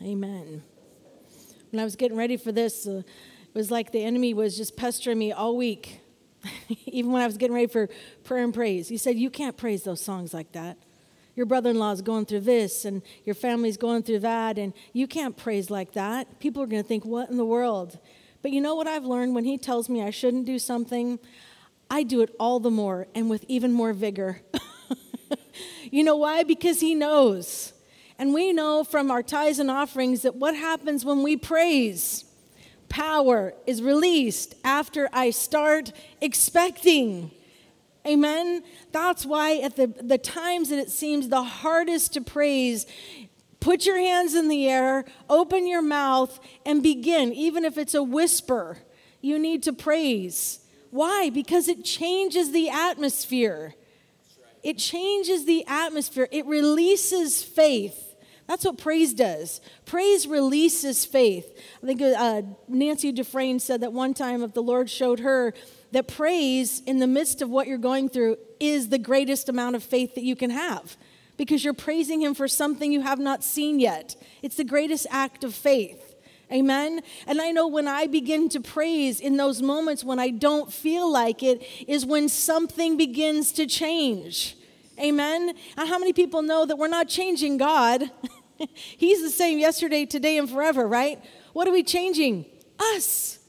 Amen. When I was getting ready for this, it was like the enemy was just pestering me all week. Even when I was getting ready for prayer and praise. He said, you can't praise those songs like that. Your brother-in-law is going through this, and your family's going through that, and you can't praise like that. People are going to think, what in the world? But you know what I've learned? When he tells me I shouldn't do something, I do it all the more and with even more vigor. You know why? Because he knows. And we know from our tithes and offerings that what happens when we praise? Power is released after I start expecting. Amen? That's why at the times that it seems the hardest to praise, put your hands in the air, open your mouth, and begin. Even if it's a whisper, you need to praise. Why? Because it changes the atmosphere. It changes the atmosphere. It releases faith. That's what praise does. Praise releases faith. I think Nancy Dufresne said that one time if the Lord showed her that praise in the midst of what you're going through is the greatest amount of faith that you can have because you're praising him for something you have not seen yet. It's the greatest act of faith. Amen? And I know when I begin to praise in those moments when I don't feel like it is when something begins to change. Amen? And how many people know that we're not changing God? He's the same yesterday, today, and forever, right? What are we changing? Us.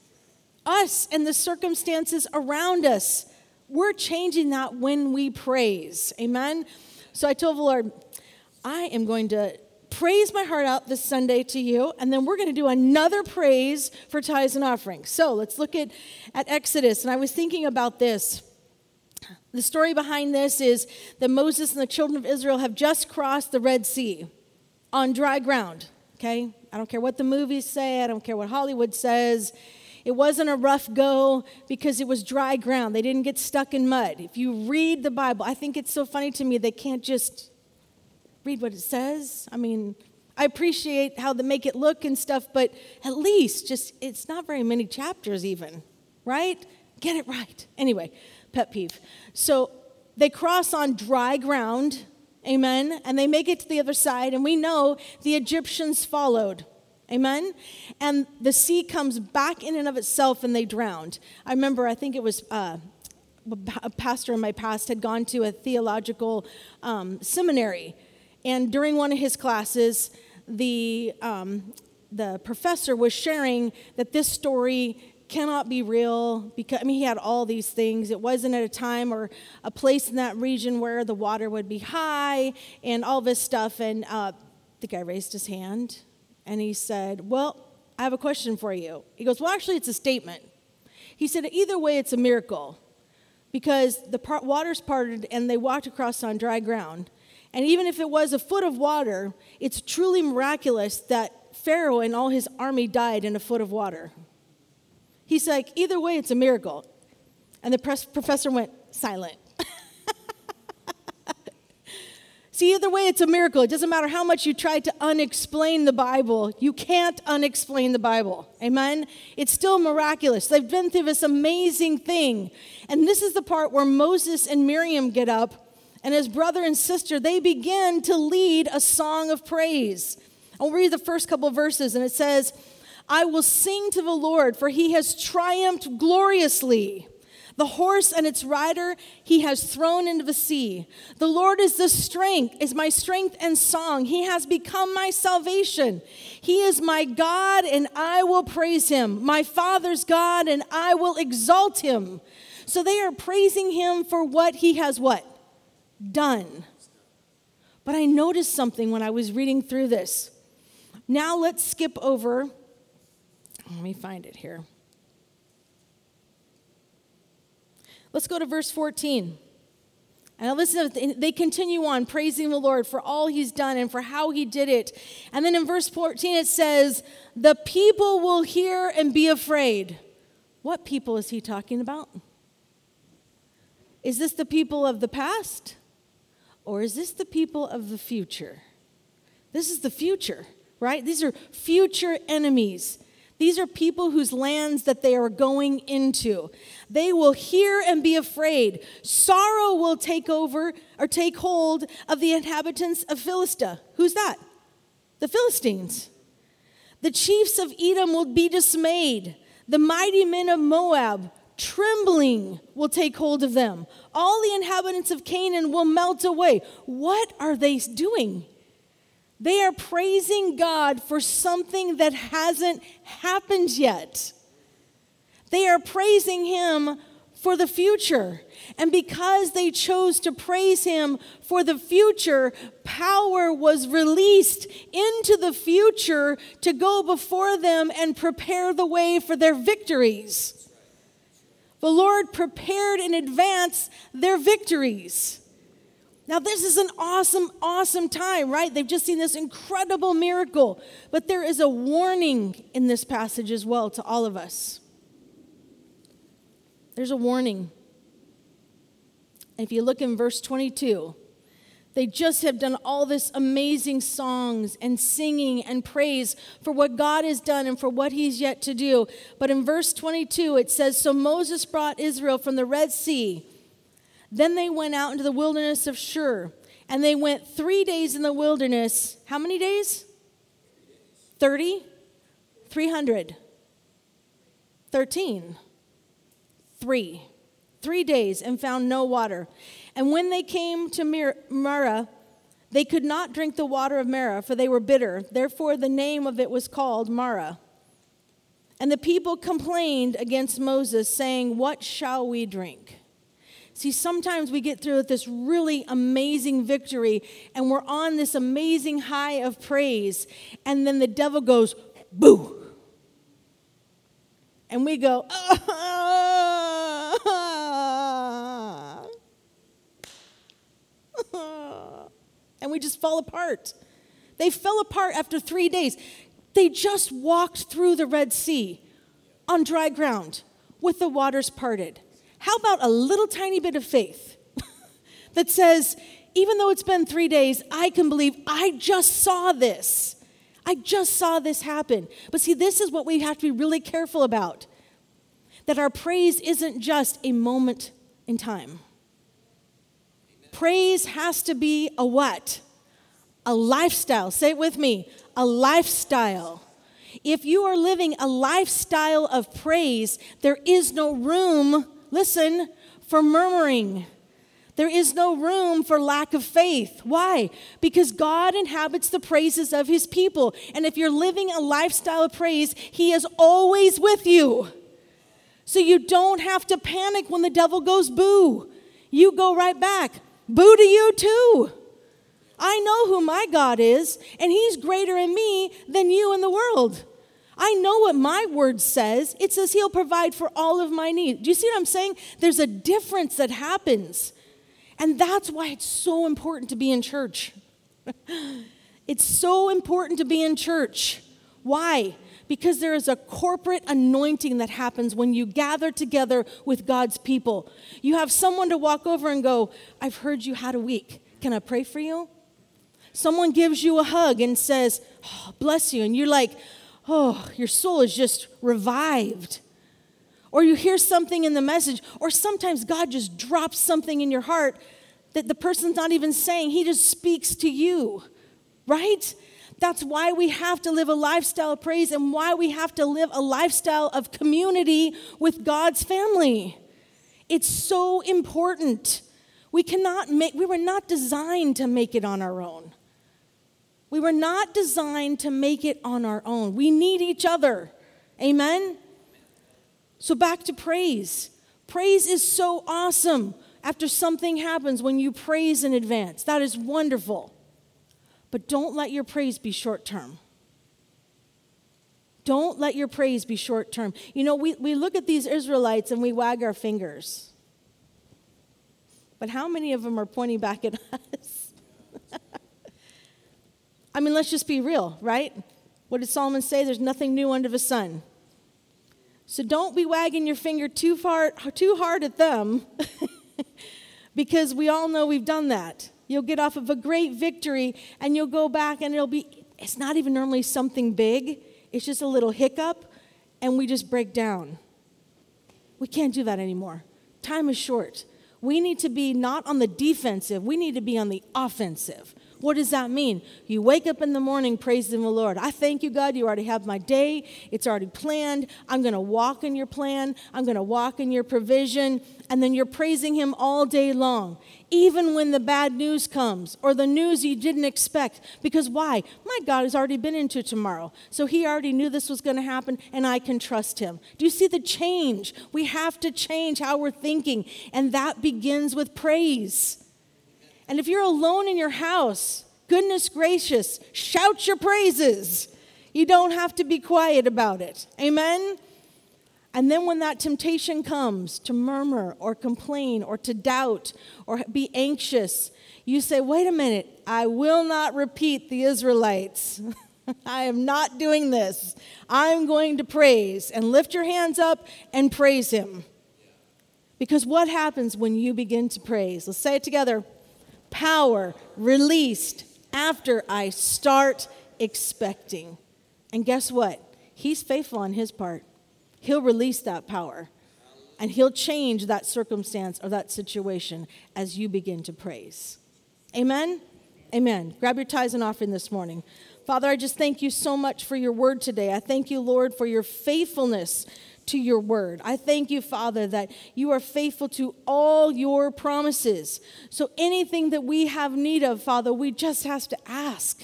Us and the circumstances around us. We're changing that when we praise. Amen? So I told the Lord, I am going to praise my heart out this Sunday to you, and then we're going to do another praise for tithes and offerings. So let's look at Exodus. And I was thinking about this. The story behind this is that Moses and the children of Israel have just crossed the Red Sea on dry ground, okay? I don't care what the movies say. I don't care what Hollywood says. It wasn't a rough go because it was dry ground. They didn't get stuck in mud. If you read the Bible, I think it's so funny to me they can't just read what it says. I mean, I appreciate how they make it look and stuff, but at least just, it's not very many chapters even, right? Get it right. Anyway, pet peeve. So they cross on dry ground, amen, and they make it to the other side, and we know the Egyptians followed, amen, and the sea comes back in and of itself, and they drowned. I remember, I think it was a pastor in my past had gone to a theological seminary, and during one of his classes, the professor was sharing that this story cannot be real because, he had all these things. It wasn't at a time or a place in that region where the water would be high and all this stuff. And the guy raised his hand and he said, well, I have a question for you. He goes, well, actually, it's a statement. He said, either way, it's a miracle because the waters parted and they walked across on dry ground. And even if it was a foot of water, it's truly miraculous that Pharaoh and all his army died in a foot of water. He's like, either way, it's a miracle. And the professor went silent. See, either way, it's a miracle. It doesn't matter how much you try to unexplain the Bible. You can't unexplain the Bible. Amen? It's still miraculous. They've been through this amazing thing. And this is the part where Moses and Miriam get up, and his brother and sister, they begin to lead a song of praise. I'll read the first couple of verses, and it says, I will sing to the Lord, for he has triumphed gloriously. The horse and its rider he has thrown into the sea. The Lord is my strength and song. He has become my salvation. He is my God, and I will praise him. My Father's God, and I will exalt him. So they are praising him for what he has what? Done. But I noticed something when I was reading through this. Now let's skip over. Let me find it here. Let's go to verse 14. And listen, they continue on praising the Lord for all he's done and for how he did it. And then in verse 14 it says, the people will hear and be afraid. What people is he talking about? Is this the people of the past? Or is this the people of the future? This is the future, right? These are future enemies. These are people whose lands that they are going into. They will hear and be afraid. Sorrow will take hold of the inhabitants of Philistia. Who's that? The Philistines. The chiefs of Edom will be dismayed. The mighty men of Moab, trembling, will take hold of them. All the inhabitants of Canaan will melt away. What are they doing? They are praising God for something that hasn't happened yet. They are praising Him for the future. And because they chose to praise Him for the future, power was released into the future to go before them and prepare the way for their victories. The Lord prepared in advance their victories. Now, this is an awesome, awesome time, right? They've just seen this incredible miracle. But there is a warning in this passage as well to all of us. There's a warning. If you look in verse 22, they just have done all this amazing songs and singing and praise for what God has done and for what He's yet to do. But in verse 22, it says, "So Moses brought Israel from the Red Sea. Then they went out into the wilderness of Shur, and they went 3 days in the wilderness." How many days? 30? 300? 13? 3. 3 days and found no water. And when they came to Marah, they could not drink the water of Marah, for they were bitter. Therefore the name of it was called Marah. And the people complained against Moses, saying, "What shall we drink?" See, sometimes we get through with this really amazing victory, and we're on this amazing high of praise, and then the devil goes, boo. And we go, and we just fall apart. They fell apart after 3 days. They just walked through the Red Sea on dry ground with the waters parted. How about a little tiny bit of faith that says, even though it's been 3 days, I can believe I just saw this. I just saw this happen. But see, this is what we have to be really careful about. That our praise isn't just a moment in time. Praise has to be a what? A lifestyle. Say it with me. A lifestyle. If you are living a lifestyle of praise, there is no room, listen, for murmuring. There is no room for lack of faith. Why? Because God inhabits the praises of His people. And if you're living a lifestyle of praise, He is always with you. So you don't have to panic when the devil goes boo. You go right back. Boo to you too. I know who my God is, and He's greater in me than you in the world. I know what my word says. It says He'll provide for all of my needs. Do you see what I'm saying? There's a difference that happens. And that's why it's so important to be in church. It's so important to be in church. Why? Because there is a corporate anointing that happens when you gather together with God's people. You have someone to walk over and go, "I've heard you had a week. Can I pray for you?" Someone gives you a hug and says, "Oh, bless you." And you're like, oh, your soul is just revived. Or you hear something in the message, or sometimes God just drops something in your heart that the person's not even saying. He just speaks to you, right? That's why we have to live a lifestyle of praise and why we have to live a lifestyle of community with God's family. It's so important. We were not designed to make it on our own. We were not designed to make it on our own. We need each other. Amen? So back to praise. Praise is so awesome after something happens when you praise in advance. That is wonderful. But don't let your praise be short term. Don't let your praise be short term. You know, we look at these Israelites and we wag our fingers. But how many of them are pointing back at us? I mean, let's just be real, right? What did Solomon say? There's nothing new under the sun. So don't be wagging your finger too hard at them because we all know we've done that. You'll get off of a great victory and you'll go back and it's not even normally something big. It's just a little hiccup and we just break down. We can't do that anymore. Time is short. We need to be not on the defensive. We need to be on the offensive. What does that mean? You wake up in the morning praising the Lord. I thank you, God, you already have my day. It's already planned. I'm going to walk in your plan. I'm going to walk in your provision. And then you're praising him all day long, even when the bad news comes or the news you didn't expect. Because why? My God has already been into tomorrow. So he already knew this was going to happen, and I can trust him. Do you see the change? We have to change how we're thinking, and that begins with praise. And if you're alone in your house, goodness gracious, shout your praises. You don't have to be quiet about it. Amen? And then when that temptation comes to murmur or complain or to doubt or be anxious, you say, wait a minute, I will not repeat the Israelites. I am not doing this. I'm going to praise. And lift your hands up and praise him. Because what happens when you begin to praise? Let's say it together. Power released after I start expecting. And guess what? He's faithful on his part. He'll release that power. And he'll change that circumstance or that situation as you begin to praise. Amen? Amen. Grab your tithes and offering this morning. Father, I just thank you so much for your word today. I thank you, Lord, for your faithfulness to your word. I thank you, Father, that you are faithful to all your promises. So anything that we have need of, Father, we just have to ask.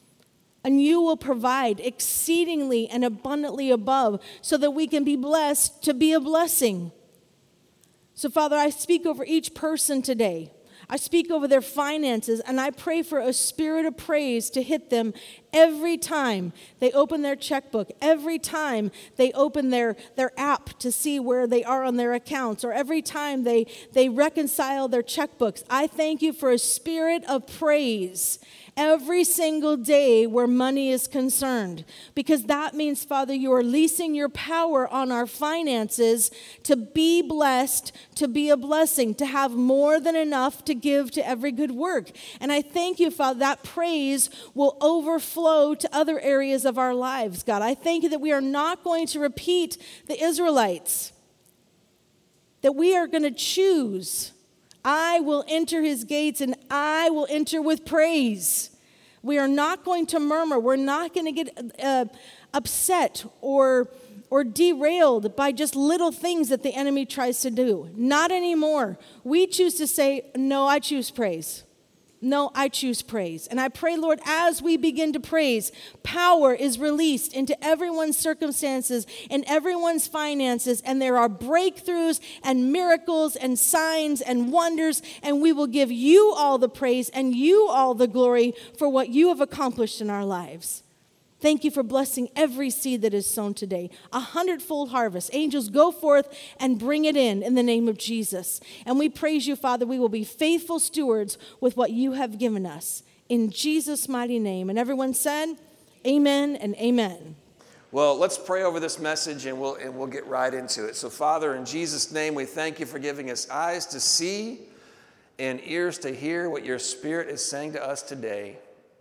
And you will provide exceedingly and abundantly above so that we can be blessed to be a blessing. So, Father, I speak over each person today. I speak over their finances, and I pray for a spirit of praise to hit them every time they open their checkbook, every time they open their app to see where they are on their accounts, or every time they reconcile their checkbooks. I thank you for a spirit of praise every single day where money is concerned. Because that means, Father, you are releasing your power on our finances to be blessed, to be a blessing, to have more than enough to give to every good work. And I thank you, Father, that praise will overflow to other areas of our lives, God. I thank you that we are not going to repeat the Israelites, that we are going to choose. I will enter his gates and I will enter with praise. We are not going to murmur. We're not going to get upset or derailed by just little things that the enemy tries to do. Not anymore. We choose to say, no, I choose praise. No, I choose praise. And I pray, Lord, as we begin to praise, power is released into everyone's circumstances and everyone's finances, and there are breakthroughs and miracles and signs and wonders, and we will give you all the praise and you all the glory for what you have accomplished in our lives. Thank you for blessing every seed that is sown today. 100-fold harvest. Angels, go forth and bring it in the name of Jesus. And we praise you, Father. We will be faithful stewards with what you have given us. In Jesus' mighty name. And everyone said, amen and amen. Well, let's pray over this message and we'll get right into it. So, Father, in Jesus' name, we thank you for giving us eyes to see and ears to hear what your Spirit is saying to us today.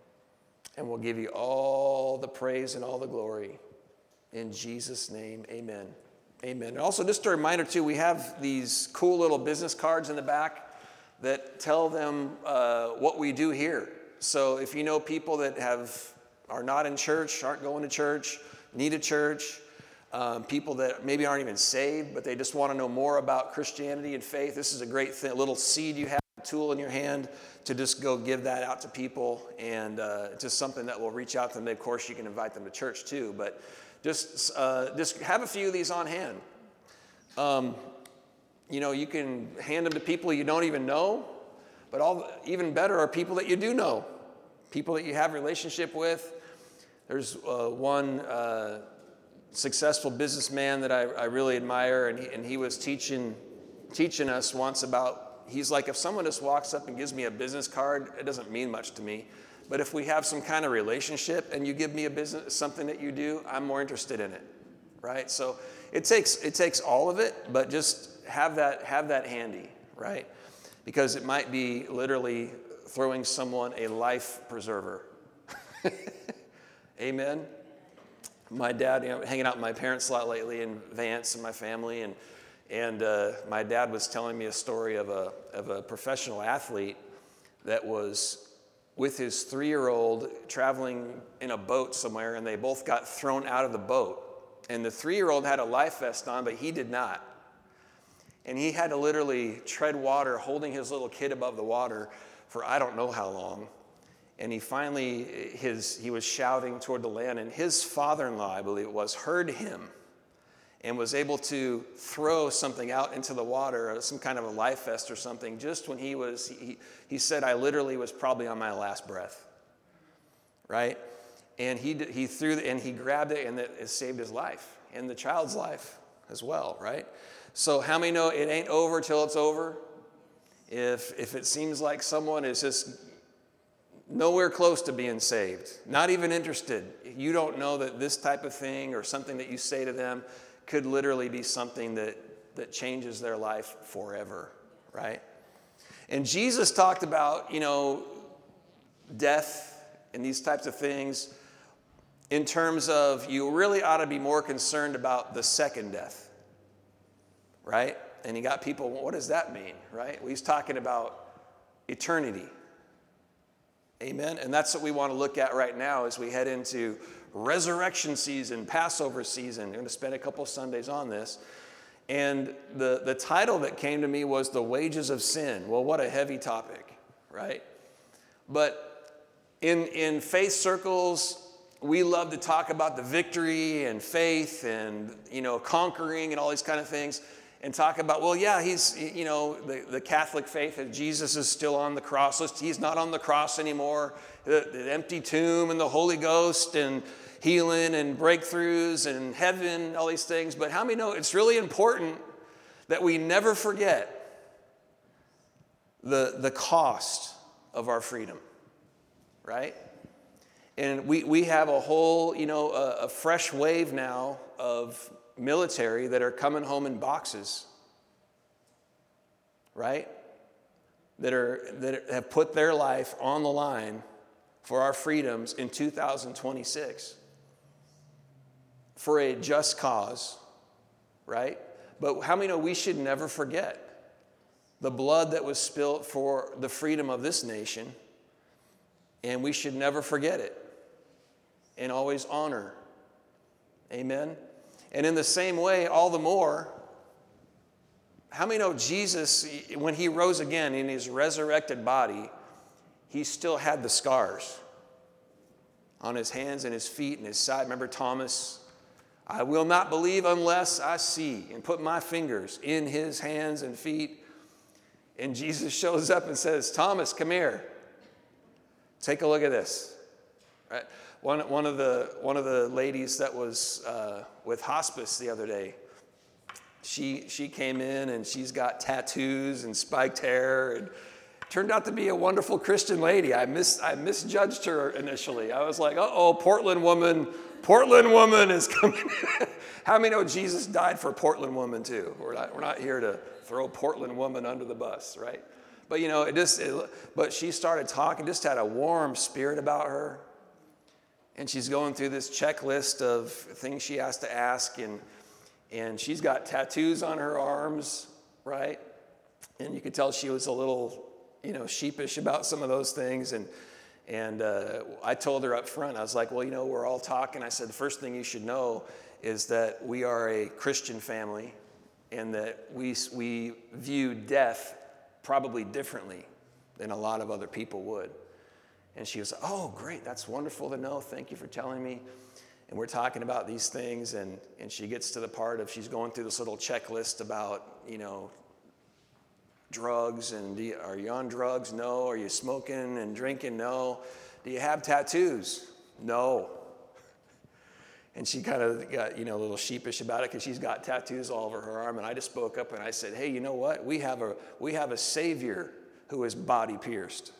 And we'll give you all the praise and all the glory. In Jesus' name, amen. Amen. And also, just a reminder, too, we have these cool little business cards in the back that tell them what we do here. So if you know people that are not in church, aren't going to church, need a church, people that maybe aren't even saved, but they just want to know more about Christianity and faith, this is a great little seed you have, tool in your hand to just go give that out to people, and just something that will reach out to them. Of course, you can invite them to church too, but just have a few of these on hand. You can hand them to people you don't even know, but even better are people that you do know, people that you have a relationship with. There's one successful businessman that I really admire, and he was teaching us once about. He's like, if someone just walks up and gives me a business card, it doesn't mean much to me. But if we have some kind of relationship and you give me something that you do, I'm more interested in it, right? So it takes all of it, but just have that handy, right? Because it might be literally throwing someone a life preserver. Amen. My dad, hanging out with my parents a lot lately in Vance and my family, and my dad was telling me a story of a professional athlete that was with his 3-year-old traveling in a boat somewhere, and they both got thrown out of the boat. And the 3-year-old had a life vest on, but he did not. And he had to literally tread water, holding his little kid above the water for I don't know how long. And he finally, he was shouting toward the land, and his father-in-law, I believe it was, heard him and was able to throw something out into the water, some kind of a life vest or something, just when he said, I literally was probably on my last breath, right? And he grabbed it, and it saved his life and the child's life as well, right? So how many know it ain't over till it's over? If it seems like someone is just nowhere close to being saved, not even interested, you don't know that this type of thing or something that you say to them could literally be something that changes their life forever, right? And Jesus talked about, death and these types of things in terms of you really ought to be more concerned about the second death, right? And he got people, what does that mean, right? Well, he's talking about eternity. Amen? And that's what we want to look at right now as we head into resurrection season, Passover season. I'm going to spend a couple Sundays on this. And the title that came to me was The Wages of Sin. Well, what a heavy topic, right? But in faith circles, we love to talk about the victory and faith and, conquering and all these kind of things. And talk about, well, yeah, he's, the Catholic faith that Jesus is still on the cross. He's not on the cross anymore. The empty tomb and the Holy Ghost and healing and breakthroughs and heaven, all these things. But how many know it's really important that we never forget the cost of our freedom, right? And we have a whole, a fresh wave now of military that are coming home in boxes, right? That have put their life on the line for our freedoms in 2026 for a just cause, right? But how many know we should never forget the blood that was spilled for the freedom of this nation, and we should never forget it and always honor. Amen? And in the same way, all the more, how many know Jesus, when he rose again in his resurrected body, he still had the scars on his hands and his feet and his side? Remember Thomas? I will not believe unless I see and put my fingers in his hands and feet. And Jesus shows up and says, Thomas, come here. Take a look at this. Right? One of the ladies that was with hospice the other day, she came in and she's got tattoos and spiked hair and turned out to be a wonderful Christian lady. I misjudged her initially. I was like, uh-oh, Portland woman is coming. How many know Jesus died for Portland woman too? We're not here to throw Portland woman under the bus, right? But but she started talking, just had a warm spirit about her. And she's going through this checklist of things she has to ask, and she's got tattoos on her arms, right? And you could tell she was a little, sheepish about some of those things. And I told her up front, I was like, well, we're all talking. I said, the first thing you should know is that we are a Christian family, and that we view death probably differently than a lot of other people would. And she was, oh, great, that's wonderful to know. Thank you for telling me. And we're talking about these things, and she gets to the part of she's going through this little checklist about, drugs, and are you on drugs? No. Are you smoking and drinking? No. Do you have tattoos? No. And she kind of got, a little sheepish about it because she's got tattoos all over her arm. And I just spoke up and I said, hey, you know what? We have a Savior who is body pierced.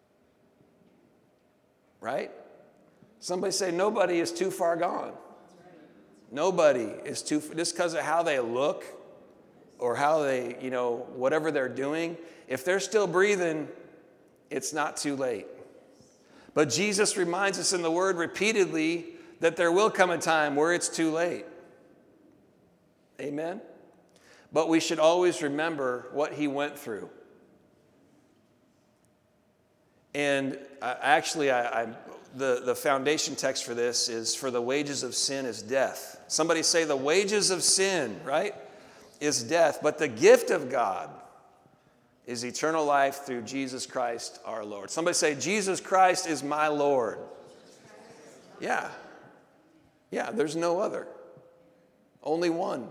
Right? Somebody say nobody is too far gone. Nobody is too, just because of how they look or how they, whatever they're doing. If they're still breathing, it's not too late. But Jesus reminds us in the Word repeatedly that there will come a time where it's too late. Amen? But we should always remember what he went through. And the foundation text for this is, for the wages of sin is death. Somebody say, the wages of sin, right, is death. But the gift of God is eternal life through Jesus Christ our Lord. Somebody say, Jesus Christ is my Lord. Yeah. Yeah, there's no other. Only one.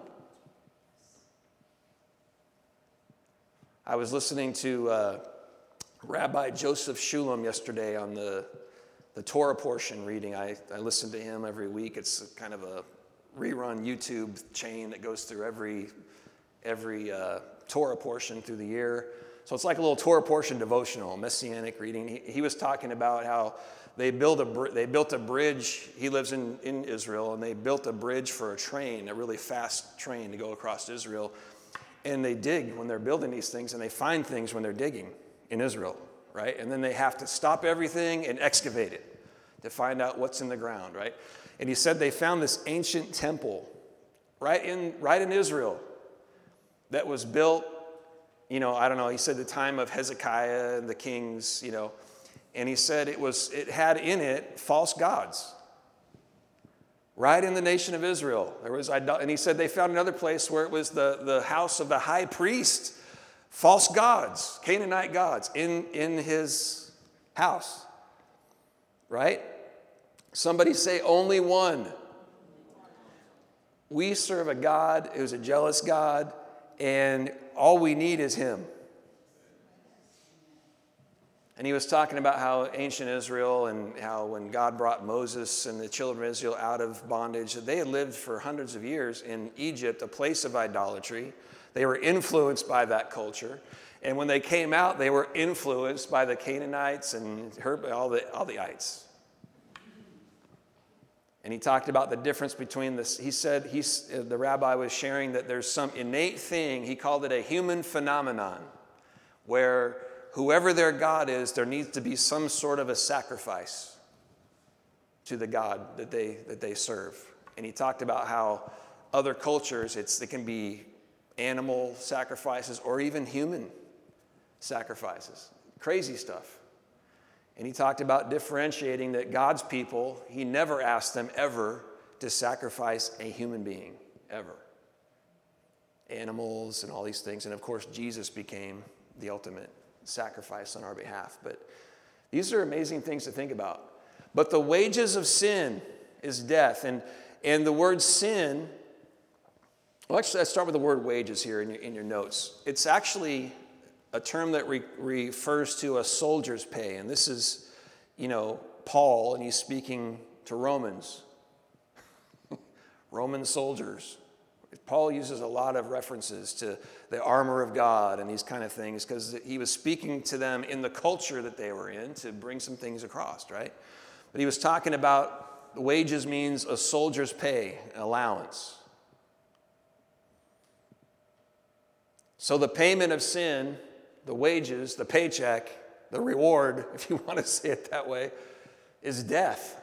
I was listening to Rabbi Joseph Shulam yesterday on the Torah portion reading. I listen to him every week. It's kind of a rerun YouTube chain that goes through every Torah portion through the year. So it's like a little Torah portion devotional, messianic reading. He was talking about how they built a bridge. He lives in Israel, and they built a bridge for a train, a really fast train to go across Israel. And they dig when they're building these things, and they find things when they're digging in Israel, right? And then they have to stop everything and excavate it to find out what's in the ground, right? And he said they found this ancient temple right in Israel that was built, I don't know, he said the time of Hezekiah and the kings, and he said it had in it false gods. Right in the nation of Israel. And he said they found another place where it was the house of the high priest, false gods, Canaanite gods, in his house. Right? Somebody say, only one. We serve a God who's a jealous God, and all we need is him. And he was talking about how ancient Israel, and how when God brought Moses and the children of Israel out of bondage, they had lived for hundreds of years in Egypt, a place of idolatry. They were influenced by that culture. And when they came out, they were influenced by the Canaanites and all the ites. And he talked about the difference between this. He said, the rabbi was sharing that there's some innate thing, he called it a human phenomenon, where whoever their God is, there needs to be some sort of a sacrifice to the God that they serve. And he talked about how other cultures, it can be animal sacrifices or even human sacrifices. Crazy stuff. And he talked about differentiating that God's people, he never asked them ever to sacrifice a human being, ever. Animals and all these things. And of course, Jesus became the ultimate sacrifice on our behalf. But these are amazing things to think about. But the wages of sin is death. And the word sin, well, actually, let's start with the word wages here in your notes. It's actually a term that refers to a soldier's pay. And this is, Paul, and he's speaking to Romans. Roman soldiers. Paul uses a lot of references to the armor of God and these kind of things because he was speaking to them in the culture that they were in to bring some things across, right? But he was talking about wages means a soldier's pay, an allowance. So the payment of sin, the wages, the paycheck, the reward, if you want to say it that way, is death,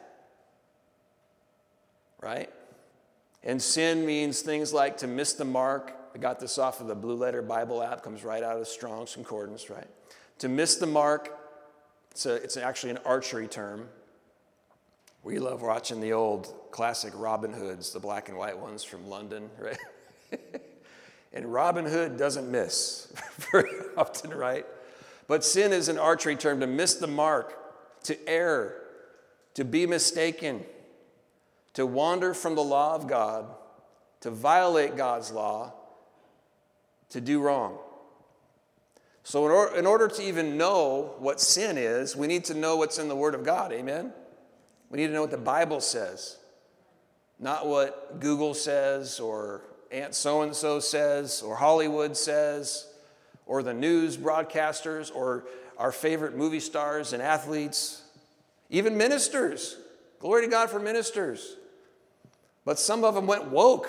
right? And sin means things like to miss the mark. I got this off of the Blue Letter Bible app, comes right out of Strong's Concordance, right? To miss the mark, it's actually an archery term. We love watching the old classic Robin Hoods, the black and white ones from London, right? And Robin Hood doesn't miss very often, right? But sin is an archery term, to miss the mark, to err, to be mistaken, to wander from the law of God, to violate God's law, to do wrong. So in order to even know what sin is, we need to know what's in the Word of God, amen? We need to know what the Bible says, not what Google says or Aunt so-and-so says or Hollywood says or the news broadcasters or our favorite movie stars and athletes, even ministers. Glory to God for ministers. But some of them went woke,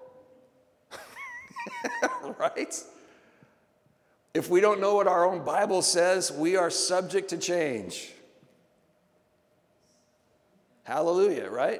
right? If we don't know what our own Bible says, we are subject to change. Hallelujah, right?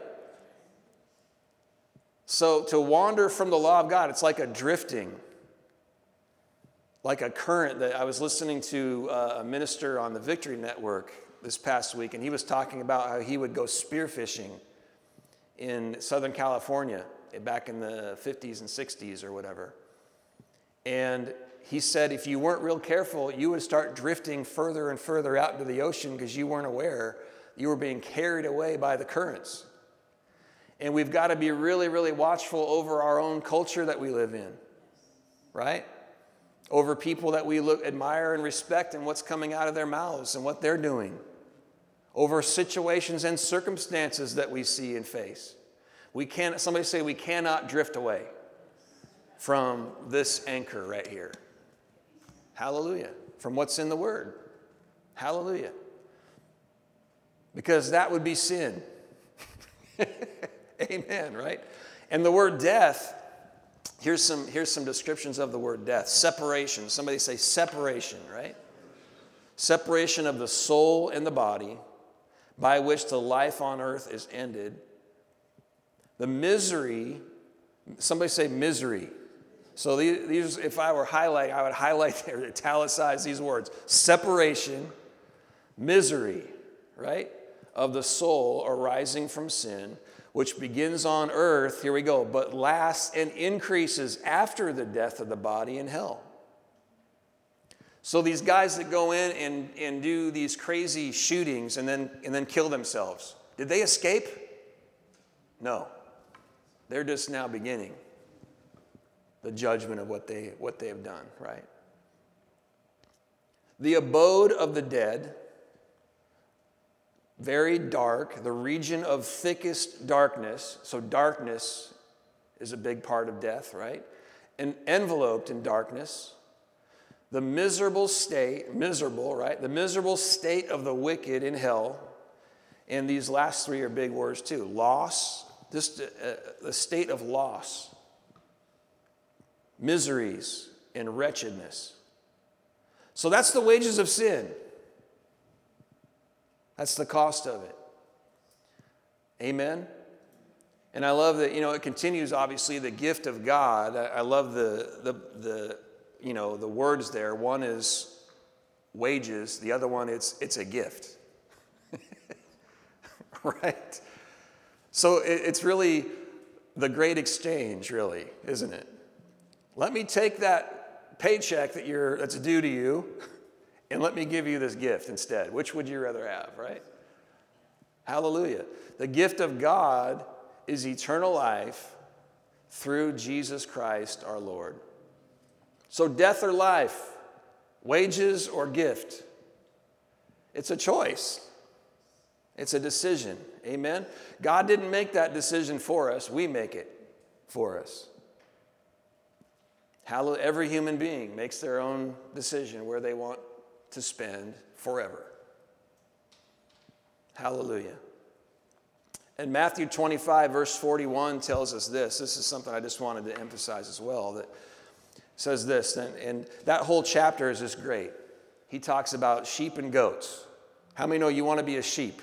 So to wander from the law of God, it's like a drifting. like a current. That I was listening to a minister on the Victory Network this past week, and he was talking about how he would go spearfishing in Southern California back in the 50s and 60s or whatever. And he said if you weren't real careful, you would start drifting further and further out into the ocean because you weren't aware. You were being carried away by the currents. And we've got to be really, really watchful over our own culture that we live in, right? Over people that we admire and respect and what's coming out of their mouths and what they're doing. Over situations and circumstances that we see and face. Somebody say we cannot drift away from this anchor right here. Hallelujah. From what's in the Word. Hallelujah. Because that would be sin. Amen, right? And the word death, here's some descriptions of the word death. Separation. Somebody say separation, right? Separation of the soul and the body, by which the life on earth is ended. The misery, somebody say misery. So these, if I were highlighting, I would highlight or italicize these words. Separation, misery, right? Of the soul arising from sin, which begins on earth, here we go, but lasts and increases after the death of the body in hell. So these guys that go in and do these crazy shootings and then kill themselves, did they escape? No. They're just now beginning the judgment of what they have done, right? The abode of the dead, very dark, the region of thickest darkness. So darkness is a big part of death, right? And enveloped in darkness. The miserable state, right? The miserable state of the wicked in hell. And these last three are big words too. Loss, just the state of loss. Miseries and wretchedness. So that's the wages of sin. That's the cost of it. Amen? And I love that, it continues, obviously, the gift of God. I love the words there. One is wages. The other one, it's a gift. Right? So it's really the great exchange, really, isn't it? Let me take that paycheck that's due to you, and let me give you this gift instead. Which would you rather have, right? Hallelujah. The gift of God is eternal life through Jesus Christ our Lord. So death or life, wages or gift, it's a choice. It's a decision. Amen? God didn't make that decision for us. We make it for us. Every human being makes their own decision where they want to spend forever. Hallelujah. And Matthew 25, verse 41 tells us this. This is something I just wanted to emphasize as well. That says this, and that whole chapter is just great. He talks about sheep and goats. How many know you want to be a sheep?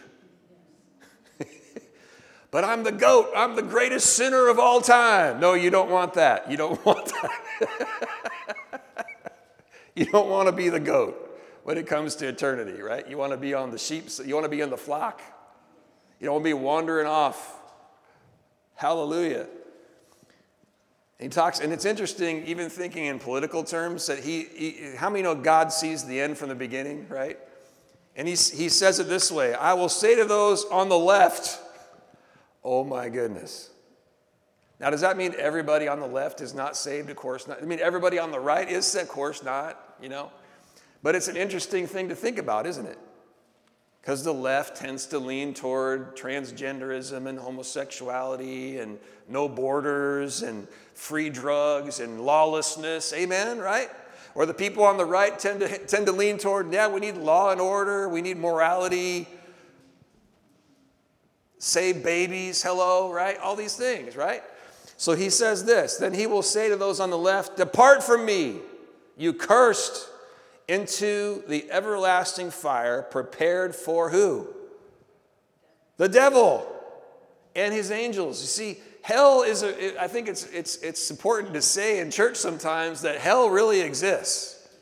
But I'm the goat. I'm the greatest sinner of all time. No, you don't want that. You don't want that. You don't want to be the goat when it comes to eternity, right? You want to be on the sheep. You want to be in the flock. You don't want to be wandering off. Hallelujah. He talks, and it's interesting, even thinking in political terms, that how many know God sees the end from the beginning, right? And he says it this way, I will say to those on the left, oh my goodness. Now, does that mean everybody on the left is not saved? Of course not. I mean, everybody on the right is, of course not, But it's an interesting thing to think about, isn't it? Because the left tends to lean toward transgenderism and homosexuality and no borders and free drugs and lawlessness. Amen, right? Or the people on the right tend to lean toward, we need law and order, we need morality, save babies, hello, right? All these things, right? So he says this, then he will say to those on the left, depart from me, you cursed, into the everlasting fire prepared for who? The devil and his angels. You see, hell I think it's important to say in church sometimes that hell really exists.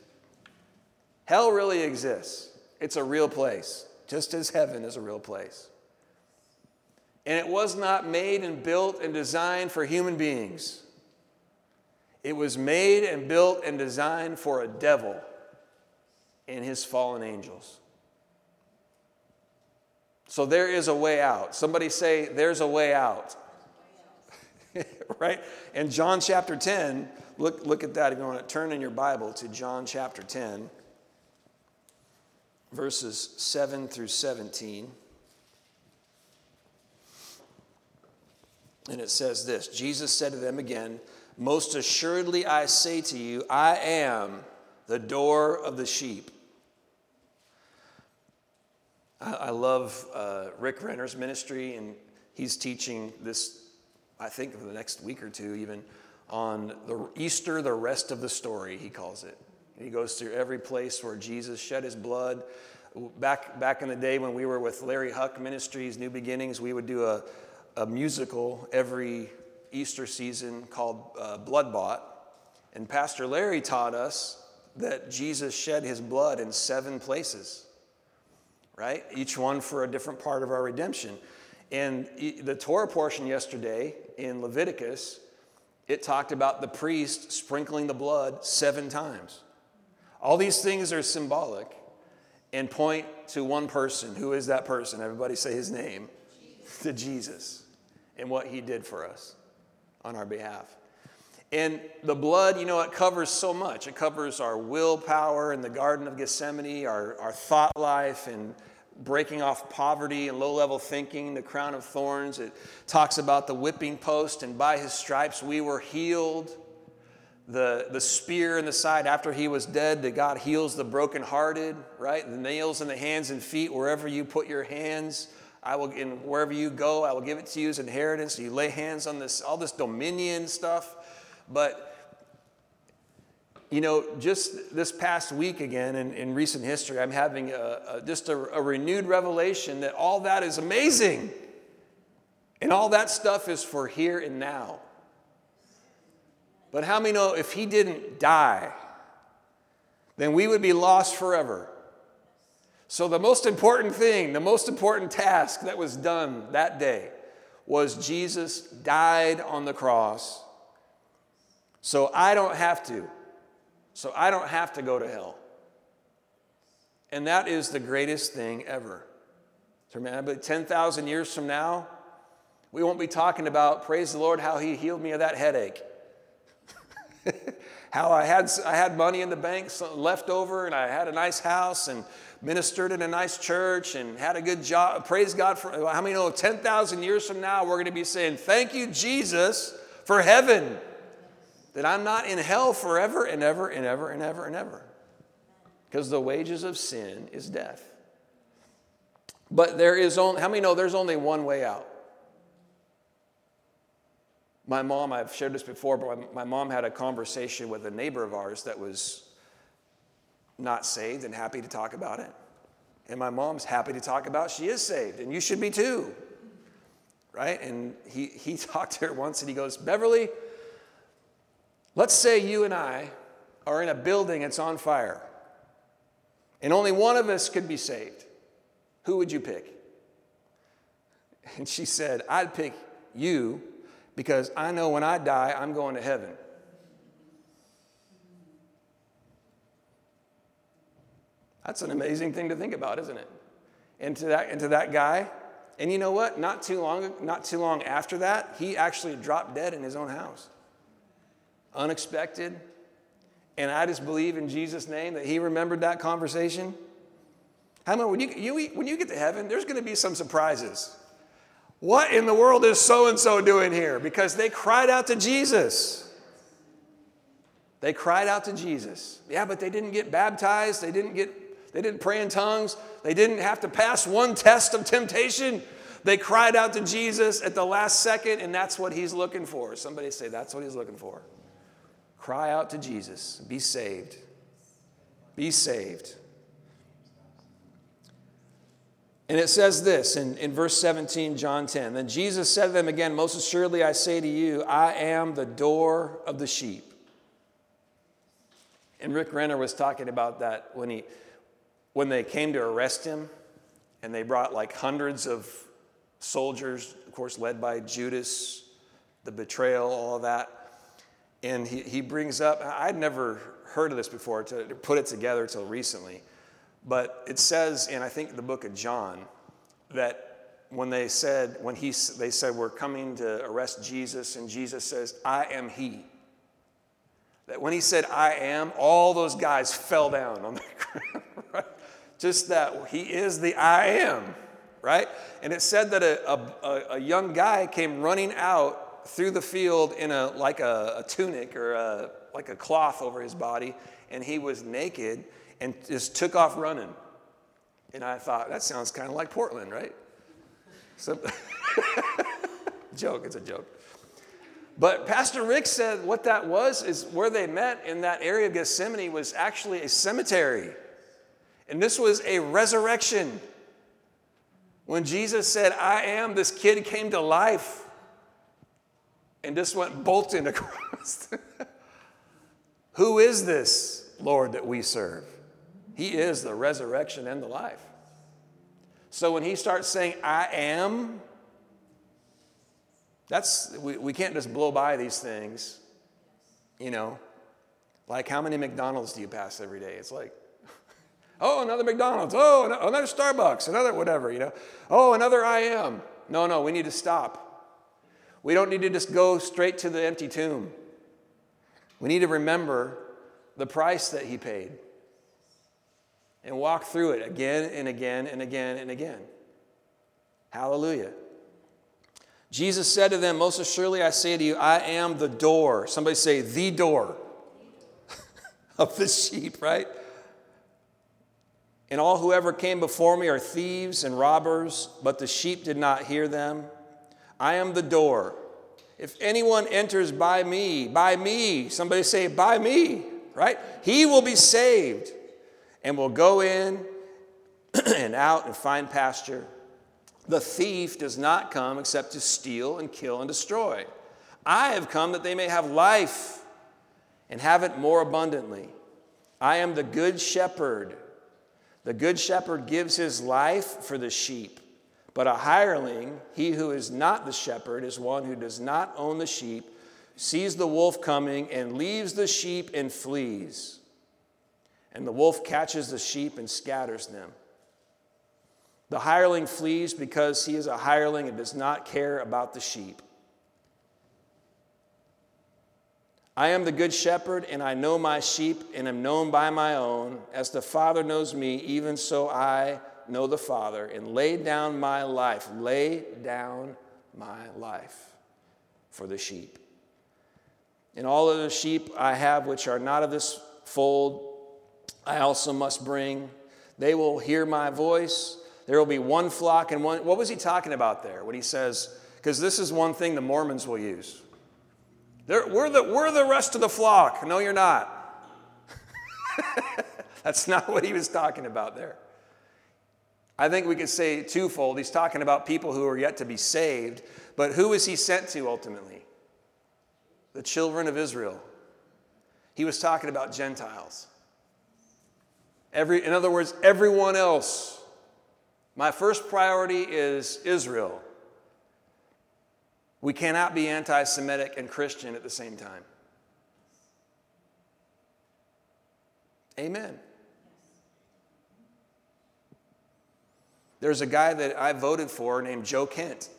Hell really exists. It's a real place, just as heaven is a real place. And it was not made and built and designed for human beings. It was made and built and designed for a devil and his fallen angels. So there is a way out. Somebody say, there's a way out. Right? In John chapter 10, look at that. If you want to turn in your Bible to John chapter 10, verses 7 through 17. And it says this, Jesus said to them again, most assuredly I say to you, I am the door of the sheep. I love Rick Renner's ministry, and he's teaching this, I think, for the next week or two even, on the Easter, the rest of the story, he calls it. He goes through every place where Jesus shed his blood. Back in the day when we were with Larry Huck Ministries, New Beginnings, we would do a musical every Easter season called Blood Bought. And Pastor Larry taught us that Jesus shed his blood in 7 places, right? Each one for a different part of our redemption. And the Torah portion yesterday in Leviticus, it talked about the priest sprinkling the blood 7 times. All these things are symbolic and point to one person. Who is that person? Everybody say his name. To Jesus and what he did for us on our behalf. And the blood, it covers so much. It covers our willpower in the Garden of Gethsemane, our thought life, and breaking off poverty and low-level thinking, the crown of thorns. It talks about the whipping post, and by his stripes we were healed. The spear in the side after he was dead, that God heals the brokenhearted, right? The nails in the hands and feet, wherever you put your hands, and wherever you go, I will give it to you as inheritance. You lay hands on this, all this dominion stuff. But, just this past week again, in recent history, I'm having just a renewed revelation that all that is amazing. And all that stuff is for here and now. But how many know if he didn't die, then we would be lost forever? So the most important thing, the most important task that was done that day was Jesus died on the cross. So I don't have to. So I don't have to go to hell. And that is the greatest thing ever. So remember, 10,000 years from now, we won't be talking about, praise the Lord, how he healed me of that headache. How I had money in the bank left over, and I had a nice house and ministered in a nice church and had a good job. Praise God for, how many know 10,000 years from now we're going to be saying, thank you, Jesus, for heaven. That I'm not in hell forever and ever and ever and ever and ever. Because the wages of sin is death. But there is only, how many know there's only one way out? My mom, I've shared this before, but my mom had a conversation with a neighbor of ours that was not saved and happy to talk about it. And my mom's happy to talk about she is saved, and you should be too. Right? And he talked to her once and he goes, Beverly, let's say you and I are in a building that's on fire, and only one of us could be saved. Who would you pick? And she said, I'd pick you, because I know when I die, I'm going to heaven. That's an amazing thing to think about, isn't it? And to that guy, and you know what? Not too long after that, he actually dropped dead in his own house. Unexpected. And I just believe in Jesus' name that he remembered that conversation. How many, when you get to heaven, there's going to be some surprises. What in the world is so-and-so doing here? Because they cried out to Jesus. They cried out to Jesus. Yeah, but they didn't get baptized. They didn't pray in tongues. They didn't have to pass one test of temptation. They cried out to Jesus at the last second, and that's what he's looking for. Somebody say, that's what he's looking for. Cry out to Jesus. Be saved. Be saved. And it says this in verse 17, John 10. Then Jesus said to them again, most assuredly I say to you, I am the door of the sheep. And Rick Renner was talking about that when they came to arrest him, and they brought like hundreds of soldiers, of course, led by Judas, the betrayal, all of that. And he brings up, I'd never heard of this before, to put it together till recently, but it says in, I think, the book of John, that when they said we're coming to arrest Jesus, and Jesus says, I am he. That when he said, I am, all those guys fell down on the ground, right? Just that he is the I am, right? And it said that a young guy came running out through the field in a tunic or like a cloth over his body, and he was naked and just took off running. And I thought, that sounds kind of like Portland, right? So, joke, it's a joke. But Pastor Rick said what that was is where they met in that area of Gethsemane was actually a cemetery. And this was a resurrection. When Jesus said, I am, this kid came to life and just went bolting across. Who is this Lord that we serve? He is the resurrection and the life. So when he starts saying, I am, we can't just blow by these things, you know. Like, how many McDonald's do you pass every day? It's like, oh, another McDonald's. Oh, another Starbucks. Another whatever, you know. Oh, another I am. No, we need to stop. We don't need to just go straight to the empty tomb. We need to remember the price that he paid and walk through it again and again and again and again. Hallelujah. Jesus said to them, most assuredly I say to you, I am the door. Somebody say, the door of the sheep, right? And all whoever came before me are thieves and robbers, but the sheep did not hear them. I am the door. If anyone enters by me, somebody say, by me, right? He will be saved and will go in and out and find pasture. The thief does not come except to steal and kill and destroy. I have come that they may have life and have it more abundantly. I am the good shepherd. The good shepherd gives his life for the sheep. But a hireling, he who is not the shepherd, is one who does not own the sheep, sees the wolf coming and leaves the sheep and flees. And the wolf catches the sheep and scatters them. The hireling flees because he is a hireling and does not care about the sheep. I am the good shepherd, and I know my sheep, and am known by my own. As the Father knows me, even so I know the Father, and lay down my life for the sheep. And all of the sheep I have which are not of this fold, I also must bring. They will hear my voice. There will be one flock and one. What was he talking about there when he says, because this is one thing the Mormons will use. We're the rest of the flock. No, you're not. That's not what he was talking about there. I think we could say twofold. He's talking about people who are yet to be saved, but who is he sent to ultimately? The children of Israel. He was talking about Gentiles. In other words, everyone else. My first priority is Israel. We cannot be anti-Semitic and Christian at the same time. Amen. There's a guy that I voted for named Joe Kent.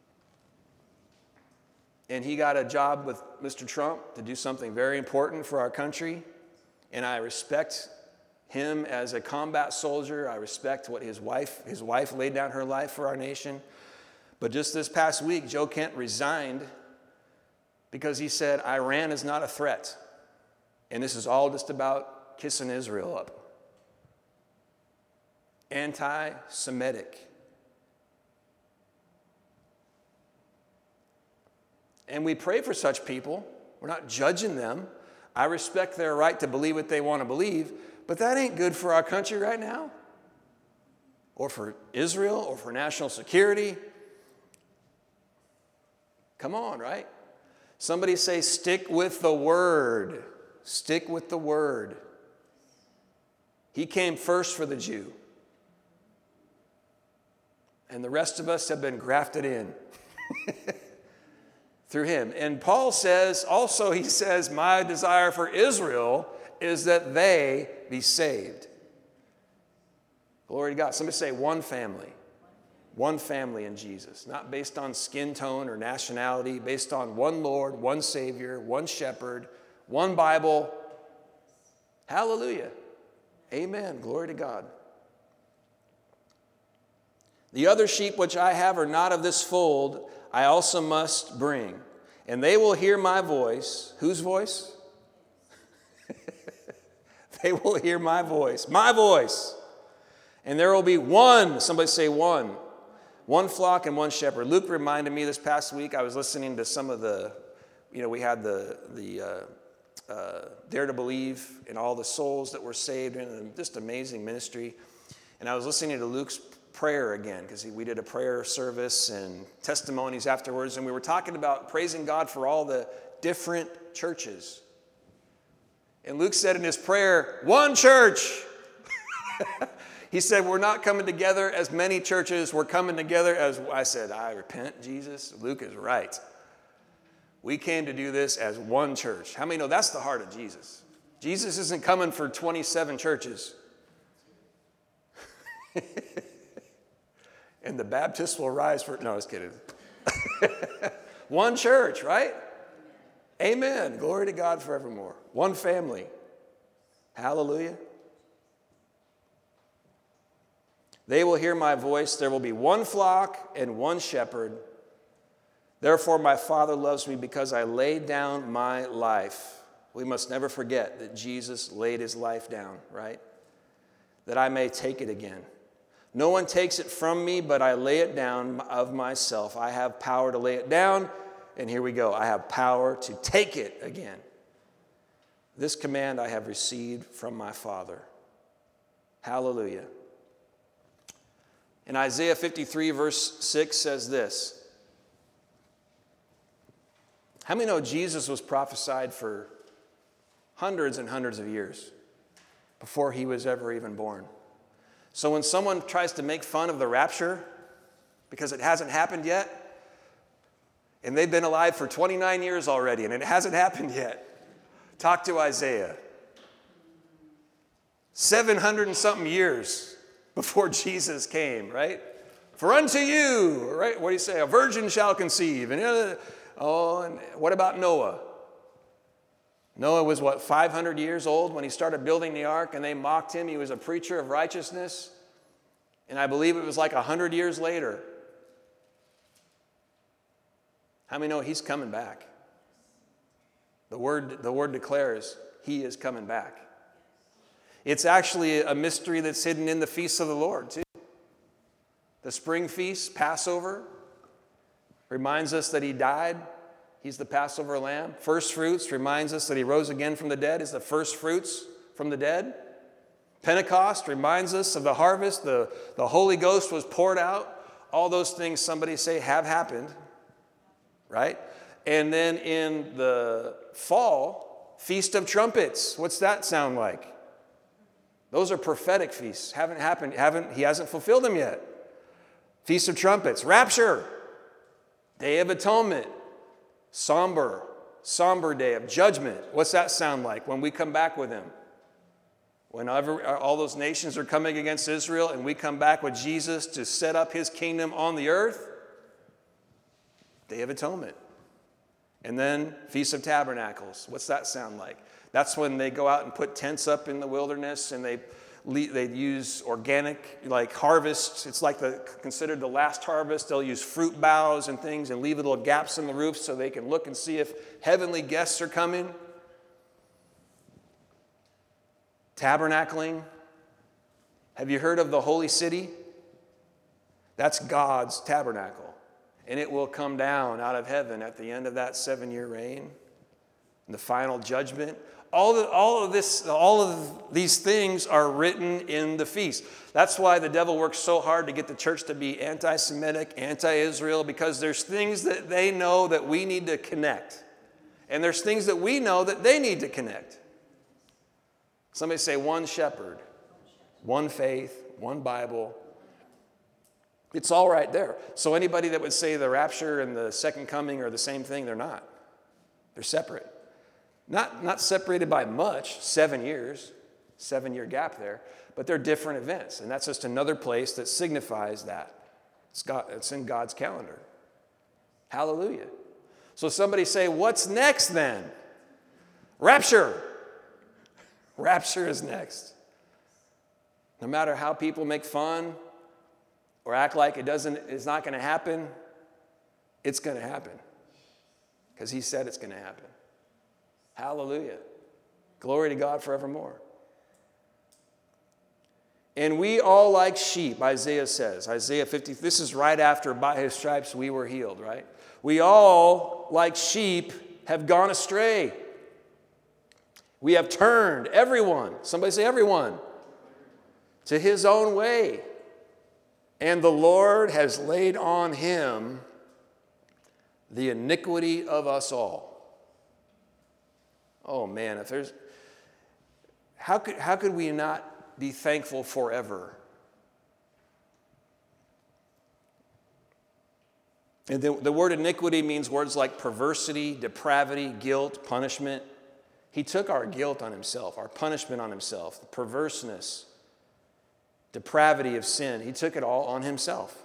And he got a job with Mr. Trump to do something very important for our country. And I respect him as a combat soldier. I respect what his wife laid down her life for our nation. But just this past week, Joe Kent resigned because he said, Iran is not a threat. And this is all just about kissing Israel up. Anti-Semitic. And we pray for such people. We're not judging them. I respect their right to believe what they want to believe, but that ain't good for our country right now, or for Israel, or for national security. Come on, right? Somebody say, stick with the word. Stick with the word. He came first for the Jew. And the rest of us have been grafted in through him. And Paul says, also he says, my desire for Israel is that they be saved. Glory to God. Somebody say one family. One family in Jesus. Not based on skin tone or nationality, based on one Lord, one Savior, one shepherd, one Bible. Hallelujah. Amen. Glory to God. The other sheep which I have are not of this fold, I also must bring. And they will hear my voice. Whose voice? They will hear my voice. My voice. And there will be one, somebody say one flock and one shepherd. Luke reminded me this past week, I was listening to some of the, we had the Dare to Believe and all the souls that were saved, and just amazing ministry. And I was listening to Luke's prayer again, because we did a prayer service and testimonies afterwards, and we were talking about praising God for all the different churches. And Luke said in his prayer, one church. He said, we're not coming together as many churches. We're coming together as, I said, I repent, Jesus. Luke is right. We came to do this as one church. How many know that's the heart of Jesus? Jesus isn't coming for 27 churches. And the Baptists will rise for, no, I was kidding. One church, right? Amen. Glory to God forevermore. One family. Hallelujah. They will hear my voice. There will be one flock and one shepherd. Therefore, my Father loves me because I laid down my life. We must never forget that Jesus laid his life down, right? That I may take it again. No one takes it from me, but I lay it down of myself. I have power to lay it down, and here we go. I have power to take it again. This command I have received from my Father. Hallelujah. In Isaiah 53, verse 6 says this. How many know Jesus was prophesied for hundreds and hundreds of years before he was ever even born? So when someone tries to make fun of the rapture because it hasn't happened yet, and they've been alive for 29 years already and it hasn't happened yet, talk to Isaiah. 700 and something years before Jesus came, right? For unto you, right? What do you say? A virgin shall conceive. And and what about Noah? Noah was 500 years old when he started building the ark, and they mocked him. He was a preacher of righteousness. And I believe it was like 100 years later. How many know he's coming back? The word declares he is coming back. It's actually a mystery that's hidden in the feasts of the Lord, too. The spring feast, Passover, reminds us that he died. He's the Passover lamb. First fruits reminds us that he rose again from the dead. Is the first fruits from the dead. Pentecost reminds us of the harvest. The Holy Ghost was poured out. All those things, somebody say, have happened. Right? And then in the fall, Feast of Trumpets. What's that sound like? Those are prophetic feasts. Haven't happened. He hasn't fulfilled them yet. Feast of Trumpets. Rapture. Day of Atonement. Somber day of judgment. What's that sound like when we come back with him? Whenever all those nations are coming against Israel and we come back with Jesus to set up his kingdom on the earth. Day of Atonement. And then Feast of Tabernacles. What's that sound like? That's when they go out and put tents up in the wilderness and they use organic like harvests. It's like considered the last harvest. They'll use fruit boughs and things and leave little gaps in the roof so they can look and see if heavenly guests are coming. Tabernacling. Have you heard of the holy city? That's God's tabernacle. And it will come down out of heaven at the end of that 7-year reign. And the final judgment. All of these things are written in the feast. That's why the devil works so hard to get the church to be anti-Semitic, anti-Israel, because there's things that they know that we need to connect. And there's things that we know that they need to connect. Somebody say one shepherd. one faith, one Bible. It's all right there. So anybody that would say the rapture and the second coming are the same thing, they're not. They're separate. Not separated by much, 7 years, 7-year gap there, but they're different events. And that's just another place that signifies that. It's in God's calendar. Hallelujah. So somebody say, what's next then? Rapture. Rapture is next. No matter how people make fun or act like it's not going to happen, it's going to happen. Because he said it's going to happen. Hallelujah. Glory to God forevermore. And we all like sheep, Isaiah says. Isaiah 50, this is right after by his stripes we were healed, right? We all, like sheep, have gone astray. We have turned, everyone, somebody say everyone, to his own way. And the Lord has laid on him the iniquity of us all. Oh man, how could we not be thankful forever? And the word iniquity means words like perversity, depravity, guilt, punishment. He took our guilt on himself, our punishment on himself, the perverseness, depravity of sin. He took it all on himself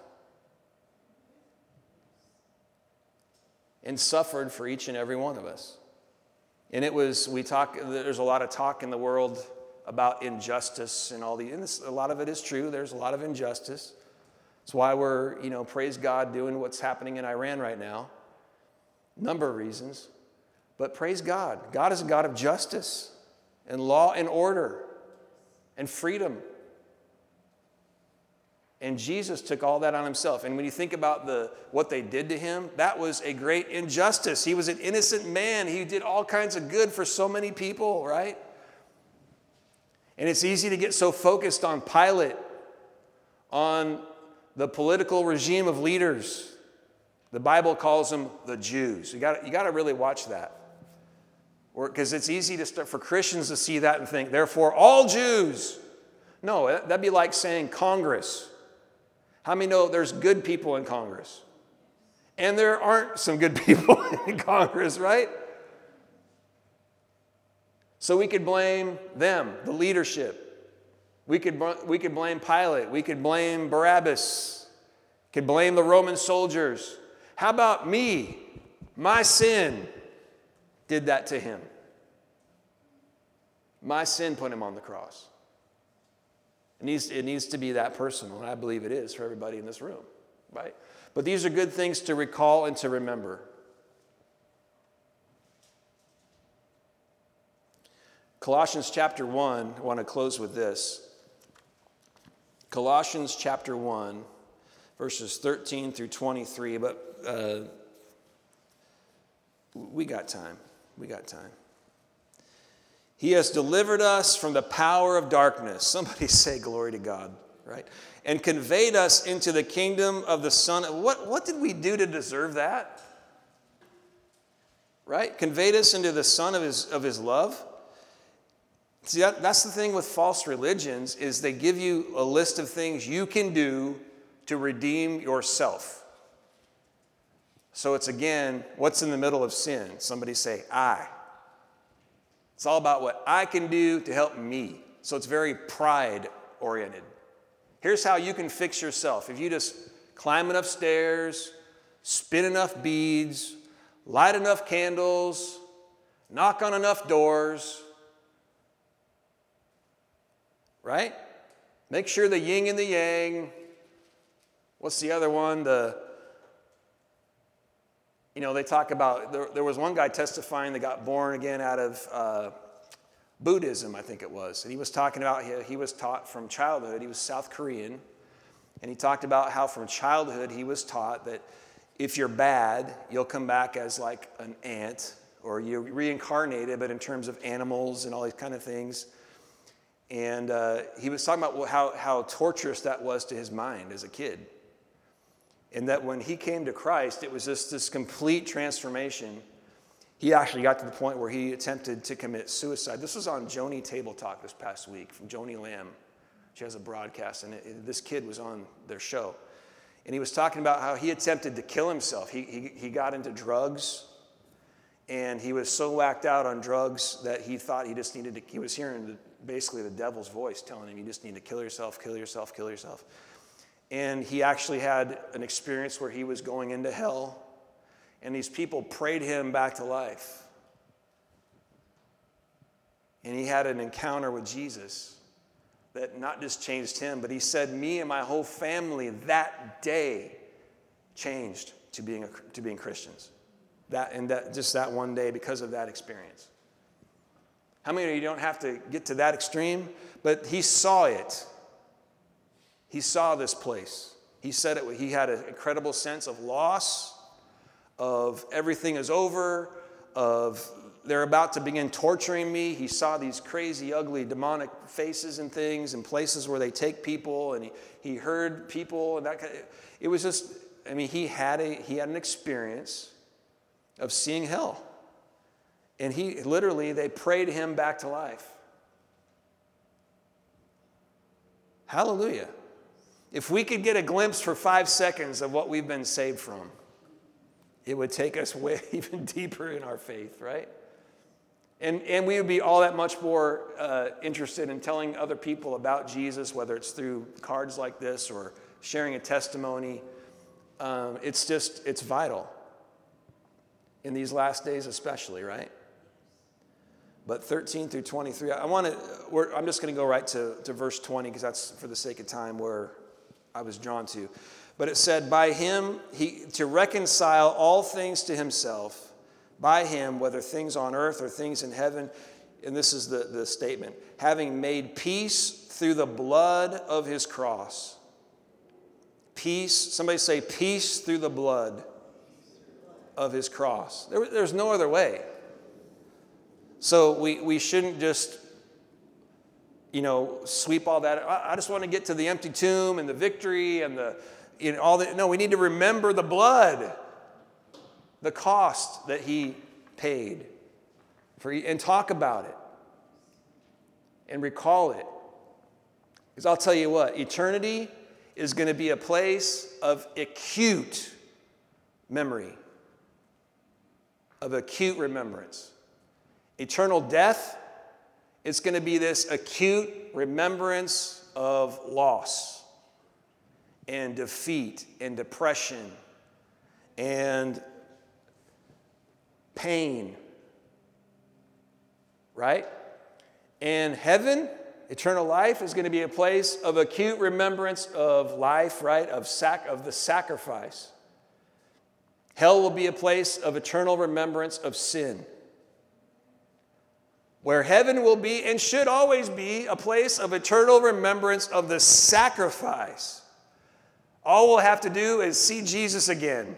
and suffered for each and every one of us. And there's a lot of talk in the world about injustice and a lot of it is true. There's a lot of injustice. That's why we're, praise God, doing what's happening in Iran right now. Number of reasons. But praise God. God is a God of justice and law and order and freedom. And Jesus took all that on himself. And when you think about what they did to him, that was a great injustice. He was an innocent man. He did all kinds of good for so many people, right? And it's easy to get so focused on Pilate, on the political regime of leaders. The Bible calls them the Jews. You got to really watch that. Because it's easy for Christians to see that and think, therefore, all Jews. No, that'd be like saying Congress. How many know there's good people in Congress? And there aren't some good people in Congress, right? So we could blame them, the leadership. We could blame Pilate. We could blame Barabbas. Could blame the Roman soldiers. How about me? My sin did that to him. My sin put him on the cross. It needs to be that personal, and I believe it is for everybody in this room, right? But these are good things to recall and to remember. Colossians chapter 1, I want to close with this. Colossians chapter 1, verses 13 through 23, but we got time. We got time. He has delivered us from the power of darkness. Somebody say glory to God, right? And conveyed us into the kingdom of the Son. What did we do to deserve that? Right? Conveyed us into the Son of his love. See, that's the thing with false religions is they give you a list of things you can do to redeem yourself. So it's again, what's in the middle of sin? Somebody say, I. It's all about what I can do to help me. So it's very pride-oriented. Here's how you can fix yourself. If you just climb enough stairs, spin enough beads, light enough candles, knock on enough doors, right? Make sure the yin and the yang. What's the other one? They talk about, there was one guy testifying that got born again out of Buddhism, I think it was. And he was talking about, he was taught from childhood, he was South Korean, and he talked about how from childhood he was taught that if you're bad, you'll come back as like an ant, or you're reincarnated, but in terms of animals and all these kind of things. And he was talking about how torturous that was to his mind as a kid. And that when he came to Christ, it was just this complete transformation. He actually got to the point where he attempted to commit suicide. This was on Joni Table Talk this past week from Joni Lamb. She has a broadcast, and this kid was on their show. And he was talking about how he attempted to kill himself. He got into drugs, and he was so whacked out on drugs that he thought he was hearing basically the devil's voice telling him, you just need to kill yourself, kill yourself, kill yourself. And he actually had an experience where he was going into hell, and these people prayed him back to life. And he had an encounter with Jesus that not just changed him, but he said, me and my whole family that day changed to being Christians. Just that one day because of that experience. How many of you don't have to get to that extreme? But he saw it. He saw this place. He said it. He had an incredible sense of loss, of everything is over, of they're about to begin torturing me. He saw these crazy, ugly, demonic faces and things and places where they take people, and he heard people, and it was just, he had an experience of seeing hell. And they prayed him back to life. Hallelujah. If we could get a glimpse for 5 seconds of what we've been saved from, it would take us way even deeper in our faith, right? And we would be all that much more interested in telling other people about Jesus, whether it's through cards like this or sharing a testimony. It's vital. In these last days especially, right? But 13 through 23, I'm just going to go right to verse 20 because that's, for the sake of time, where I was drawn to. But it said, by him, to reconcile all things to himself, by him, whether things on earth or things in heaven, and this is the statement, having made peace through the blood of his cross. Peace, somebody say peace through the blood of his cross. There's no other way. So we shouldn't just, sweep all that. I just want to get to the empty tomb and the victory and all that. No, we need to remember the blood, the cost that he paid and talk about it and recall it. Because I'll tell you what, eternity is going to be a place of acute memory, of acute remembrance. Eternal death, it's going to be this acute remembrance of loss and defeat and depression and pain, right? And heaven, eternal life, is going to be a place of acute remembrance of life, right? Of the sacrifice. Hell will be a place of eternal remembrance of sin. Where heaven will be and should always be a place of eternal remembrance of the sacrifice. All we'll have to do is see Jesus again.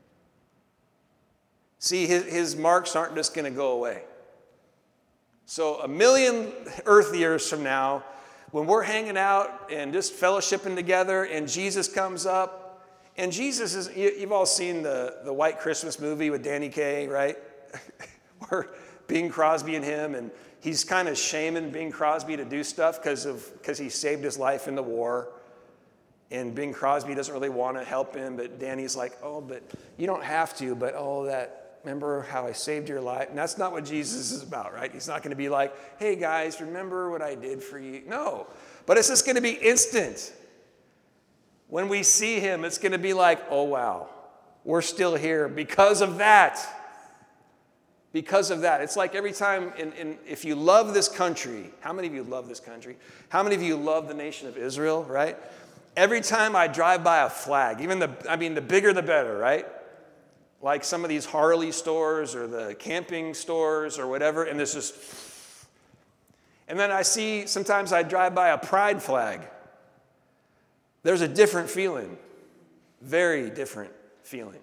See, his marks aren't just going to go away. So 1,000,000 earth years from now, when we're hanging out and just fellowshipping together and Jesus comes up, and Jesus is, you've all seen the White Christmas movie with Danny Kaye, right? Where Bing Crosby and him, and he's kind of shaming Bing Crosby to do stuff because he saved his life in the war. And Bing Crosby doesn't really want to help him, but Danny's like, oh, but you don't have to, but remember how I saved your life? And that's not what Jesus is about, right? He's not going to be like, hey guys, remember what I did for you? No, but it's just going to be instant. When we see him, it's going to be like, oh wow, we're still here because of that. Because of that. It's like every time, if you love this country, how many of you love this country? How many of you love the nation of Israel, right? Every time I drive by a flag, the bigger the better, right? Like some of these Harley stores or the camping stores or whatever, and this is, and then sometimes I drive by a pride flag. There's a different feeling, very different feeling.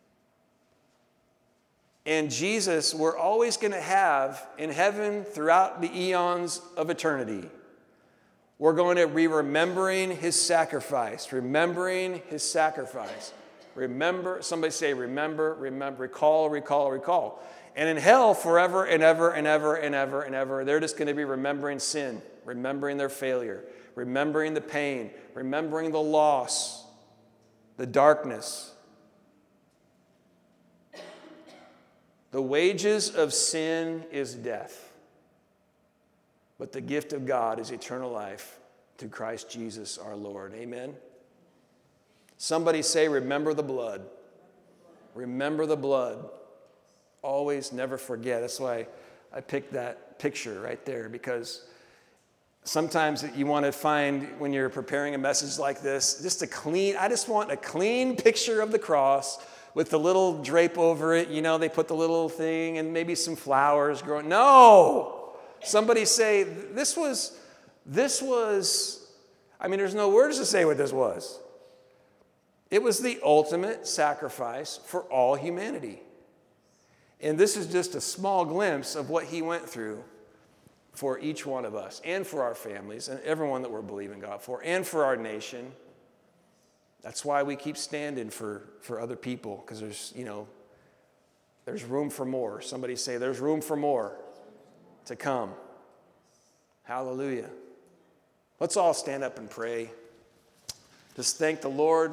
And Jesus, we're always going to have in heaven throughout the eons of eternity. We're going to be remembering his sacrifice, remembering his sacrifice. Remember, somebody say, remember, recall, recall, recall. And in hell, forever and ever and ever and ever and ever, they're just going to be remembering sin, remembering their failure, remembering the pain, remembering the loss, the darkness. The wages of sin is death, but the gift of God is eternal life through Christ Jesus our Lord. Amen. Somebody say, remember the blood. Remember the blood. Always, never forget. That's why I picked that picture right there, because sometimes you want to find, when you're preparing a message like this, I just want a clean picture of the cross with the little drape over it. You know, they put the little thing and maybe some flowers growing. No! Somebody say, this was, I mean, there's no words to say what this was. It was the ultimate sacrifice for all humanity. And this is just a small glimpse of what he went through for each one of us, and for our families, and everyone that we're believing God for, and for our nation. That's why we keep standing for other people, because there's room for more. Somebody say, there's room for more to come. Hallelujah. Let's all stand up and pray. Just thank the Lord.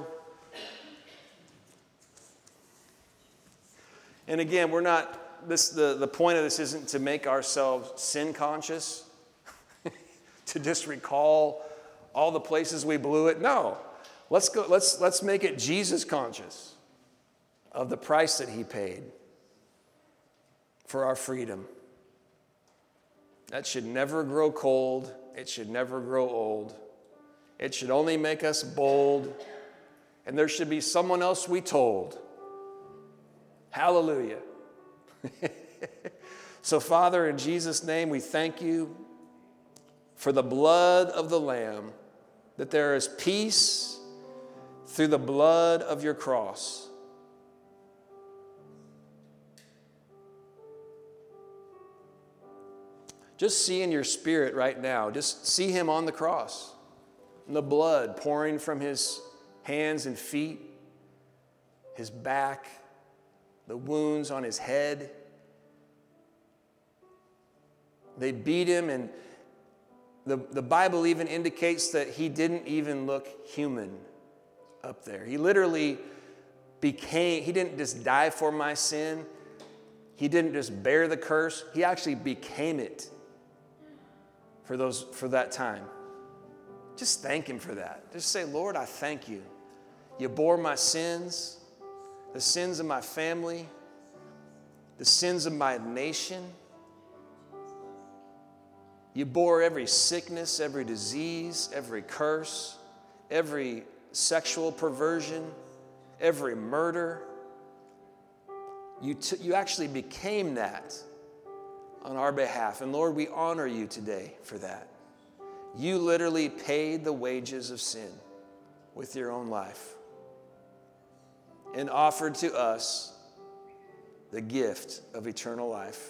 And again, the point of this isn't to make ourselves sin conscious, to just recall all the places we blew it. No. Let's make it Jesus conscious of the price that he paid for our freedom. That should never grow cold. It should never grow old. It should only make us bold. And there should be someone else we told. Hallelujah. So, Father, in Jesus' name, we thank you for the blood of the Lamb, that there is peace through the blood of your cross. Just see in your spirit right now, just see him on the cross, and the blood pouring from his hands and feet, his back, the wounds on his head. They beat him, and the Bible even indicates that he didn't even look human up there. He literally he didn't just die for my sin. He didn't just bear the curse. He actually became it for that time. Just thank him for that. Just say, Lord, I thank you. You bore my sins, the sins of my family, the sins of my nation. You bore every sickness, every disease, every curse, every sexual perversion, every murder. You actually became that on our behalf. And Lord, we honor you today for that. You literally paid the wages of sin with your own life and offered to us the gift of eternal life.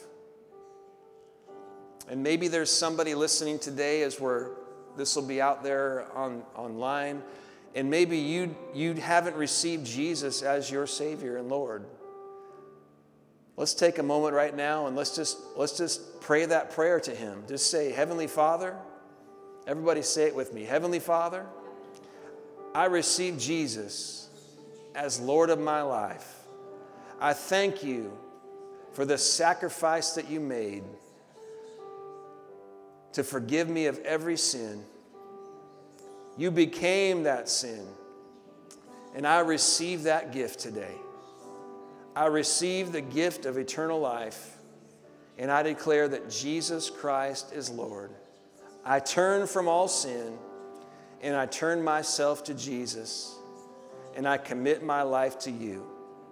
And maybe there's somebody listening today this will be out there online, and maybe you haven't received Jesus as your Savior and Lord. Let's take a moment right now and let's just pray that prayer to him. Just say, Heavenly Father, everybody say it with me. Heavenly Father, I receive Jesus as Lord of my life. I thank you for the sacrifice that you made to forgive me of every sin. You became that sin, and I receive that gift today. I receive the gift of eternal life, and I declare that Jesus Christ is Lord. I turn from all sin, and I turn myself to Jesus, and I commit my life to you.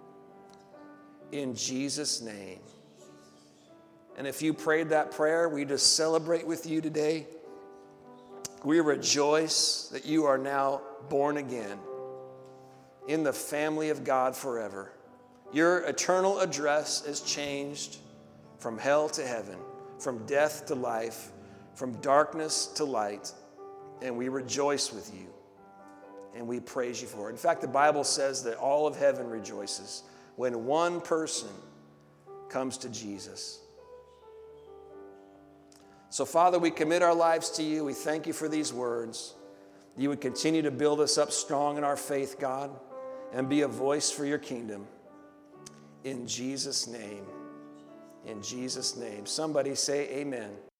In Jesus' name. And if you prayed that prayer, we just celebrate with you today. We rejoice that you are now born again in the family of God forever. Your eternal address is changed from hell to heaven, from death to life, from darkness to light, and we rejoice with you, and we praise you for it. In fact, the Bible says that all of heaven rejoices when one person comes to Jesus. So, Father, we commit our lives to you. We thank you for these words. You would continue to build us up strong in our faith, God, and be a voice for your kingdom. In Jesus' name. In Jesus' name. Somebody say amen.